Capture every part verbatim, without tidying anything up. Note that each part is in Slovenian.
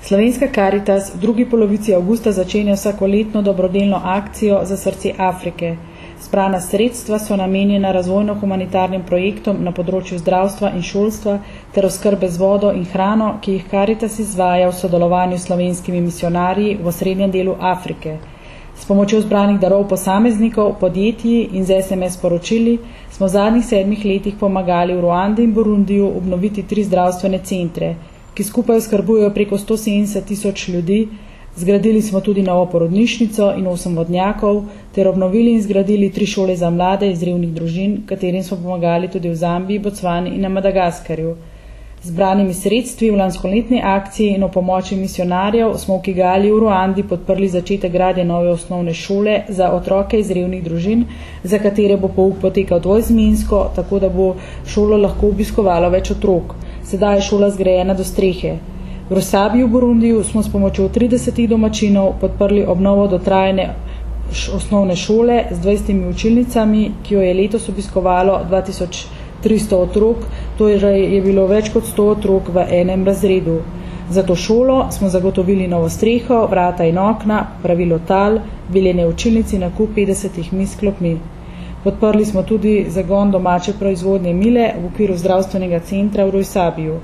Slovenska Karitas v drugi polovici avgusta začenja vsakoletno dobrodelno akcijo za srce Afrike. Zbrana sredstva so namenjena razvojno-humanitarnim projektom na področju zdravstva in šolstva ter oskrbe z vodo in hrano, ki jih Karitas izvaja v sodelovanju s slovenskimi misionarji v osrednjem delu Afrike. S pomočjo zbranih darov posameznikov, podjetij in z es em es sporočili smo v zadnjih sedmih letih pomagali v Ruandi in Burundiju obnoviti tri zdravstvene centre, ki skupaj oskrbujejo preko sto sedemdeset tisoč ljudi. Zgradili smo tudi novo porodnišnico in osem vodnjakov ter obnovili in zgradili tri šole za mlade iz revnih družin, katerim smo pomagali tudi v Zambiji, Bocvani in na Madagaskarju. Z zbranimi sredstvi v lanskoletni akciji in o pomoči misionarjev smo v Kigali v Ruandi podprli začetek gradnje nove osnovne šole za otroke iz revnih družin, za katere bo pouk potekal dvoizmensko, tako da bo šolo lahko obiskovalo več otrok. Sedaj je šola zgrajena do strehe. V Rosabiju v Burundiju smo s pomočjo tridesetih domačinov podprli obnovo dotrajane osnovne šole z dvajsetimi učilnicami, ki jo je letos obiskovalo dva tisoč tristo otrok, torej je bilo več kot sto otrok v enem razredu. Za to šolo smo zagotovili novo streho, vrata in okna, pravilo tal, belene učilnic in nakup petdesetih miz s klopmi. Podprli smo tudi zagon domače proizvodnje mile v okviru zdravstvenega centra v Rosabiju.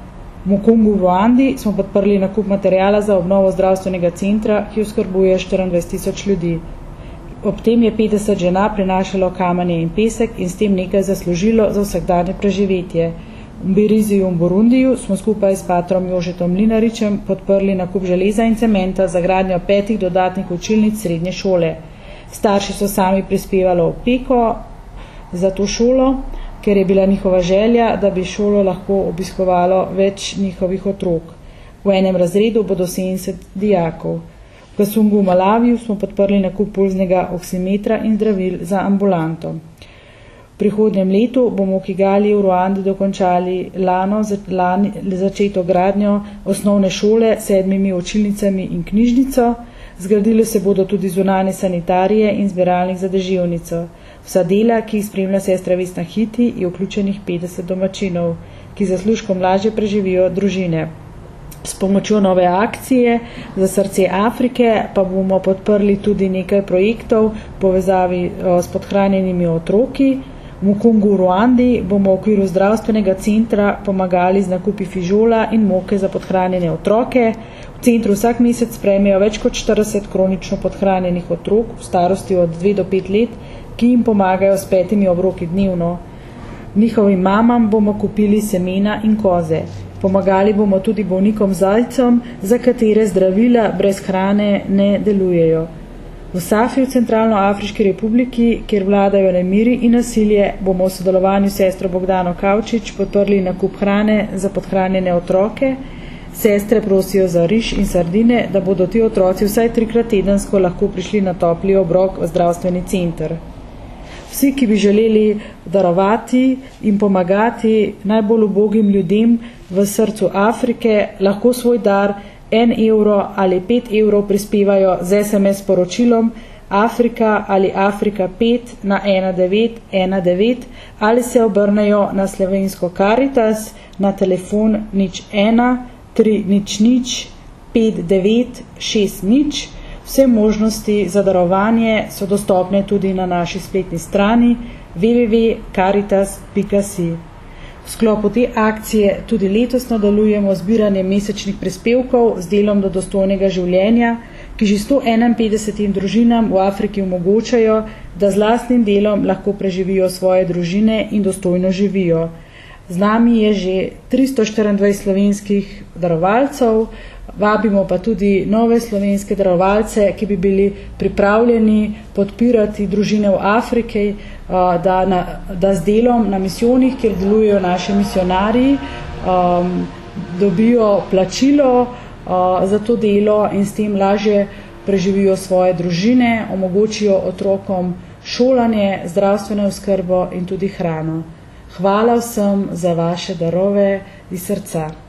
V Mukungu v Ruandi smo podprli nakup materijala za obnovo zdravstvenega centra, ki oskrbuje štiriindvajset tisoč ljudi. Ob tem je petdeset žena prinašalo kamenje in pesek in s tem nekaj zaslužilo za vsakdanje preživetje. V Mbiriziju v Burundiju smo skupaj s patrom Jožetom Mlinaričem podprli nakup železa in cementa za gradnjo petih dodatnih učilnic srednje šole. Starši so sami prispevali opeko za to šolo, ker je bila njihova želja, da bi šolo lahko obiskovalo več njihovih otrok. V enem razredu bodo sedemdeset dijakov. V Kasungu v Malaviju smo podprli nakup pulznega oksimetra in zdravil za ambulanto. V prihodnjem letu bomo v Kigali v Ruandi dokončali lano, lani, začeto gradnjo osnovne šole s sedmimi učilnicami in knjižnico. Zgradile se bodo tudi zunanje sanitarije in zbiralnik za deževnico. Vsa dela, ki jih spremlja sestra Vesna Hiti, je vključenih petdeset domačinov, ki zaslužkom lažje preživijo družine. S pomočjo nove akcije za srce Afrike pa bomo podprli tudi nekaj projektov v povezavi s podhranjenimi otroki. V Mukungu v Ruandi bomo v okviru zdravstvenega centra pomagali z nakupi fižola in moke za podhranjene otroke. V centru vsak mesec sprejmejo več kot štirideset kronično podhranjenih otrok v starosti od dve do pet let, ki jim pomagajo s petimi obroki dnevno. Njihovim mamam bomo kupili semena in koze. Pomagali bomo tudi bolnikom zajcem, za katere zdravila brez hrane ne delujejo. V Safi v Centralnoafriški republiki, kjer vladajo nemiri in nasilje, bomo v sodelovanju s sestro Bogdano Kavčič podprli nakup hrane za podhranjene otroke. Sestre prosijo za riž in sardine, da bodo ti otroci vsaj trikrat tedensko lahko prišli na topli obrok v zdravstveni center. Vsi, ki bi želeli darovati in pomagati najbolj ubogim ljudem v srcu Afrike, lahko svoj dar en evro ali pet evrov prispevajo z es em es sporočilom Afrika ali Afrika pet na ena devet ena devet ali se obrnejo na slovensko Karitas na telefon nič ena tri nič nič pet devet šest nič. Vse možnosti za darovanje so dostopne tudi na naši spletni strani w w w pika karitas pika si. V sklopu te akcije tudi letos nadaljujemo zbiranje mesečnih prispevkov z delom do dostojnega življenja, ki že sto enainpetdesetim družinam v Afriki omogočajo, da z lastnim delom lahko preživijo svoje družine in dostojno živijo. Z nami je že tristo štiriindvajset slovenskih darovalcev, vabimo pa tudi nove slovenske darovalce, ki bi bili pripravljeni podpirati družine v Afriki, da, na, da z delom na misijonih, kjer delujejo naši misionarji, um, dobijo plačilo uh, za to delo in s tem lažje preživijo svoje družine, omogočijo otrokom šolanje, zdravstveno oskrbo in tudi hrano. Hvala vsem za vaše darove iz srca.